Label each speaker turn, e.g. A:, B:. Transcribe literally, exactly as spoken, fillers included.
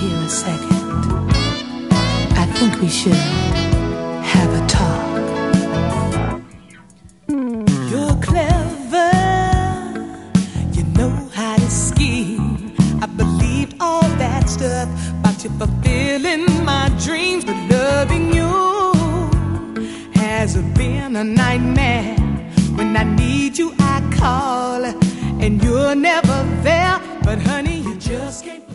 A: here a second? I think we should have a talk. You're clever, you know how to scheme. I believed all that stuff about you fulfilling my dreams, but loving you has been a nightmare. When I need you, I call, and you're never there. But honey, you just can't